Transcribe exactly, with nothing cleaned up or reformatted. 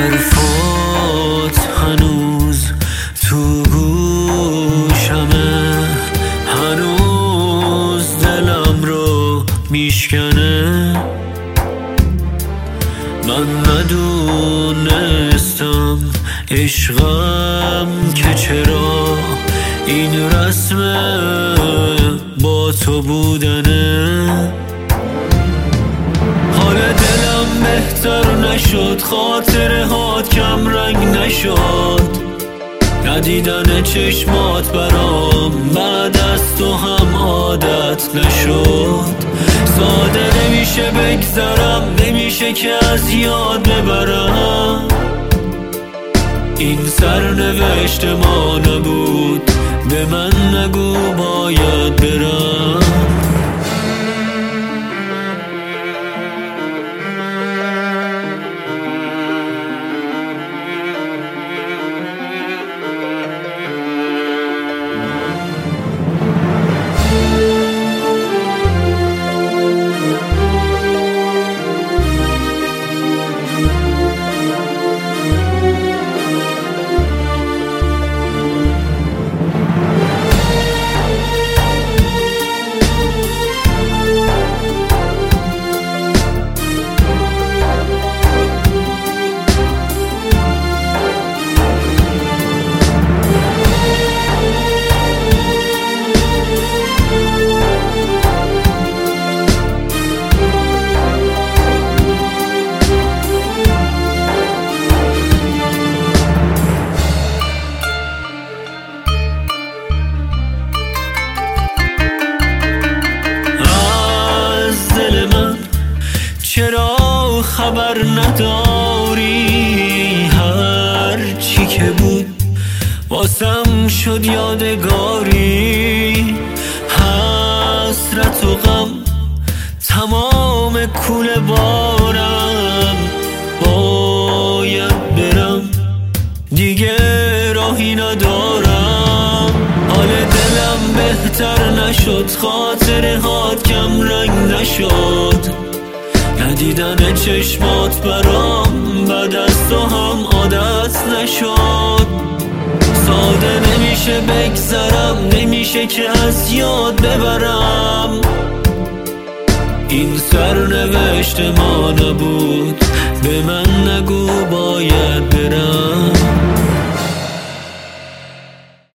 حرفات هنوز تو گوشمه، هنوز دلم رو میشکنه. من ندونستم عشقم که چرا این رسمه با تو بودنه. حال دلم بهتر نشد، خاطره هات کم رنگ نشد، ندیدن چشمات برام بعد از تو هم عادت نشد. ساده نمیشه بگذرم، نمیشه که از یاد ببرم، این سرنوشت ما نبود، به من نگو باید برم. چرا خبر نداری؟ هر چی که بود واسم شد یادگاری، حسرت و غم تمام کوله بارم، باید برم دیگه راهی ندارم. حال دلم بهتر نشد، خاطره هات کم رنگ نشد، ندیدن چشمات برام بعد از تو هم عادت نشد. ساده نمیشه بگذرم، نمیشه که از یاد ببرم، این سرنوشت ما نبود، به من نگو باید برم.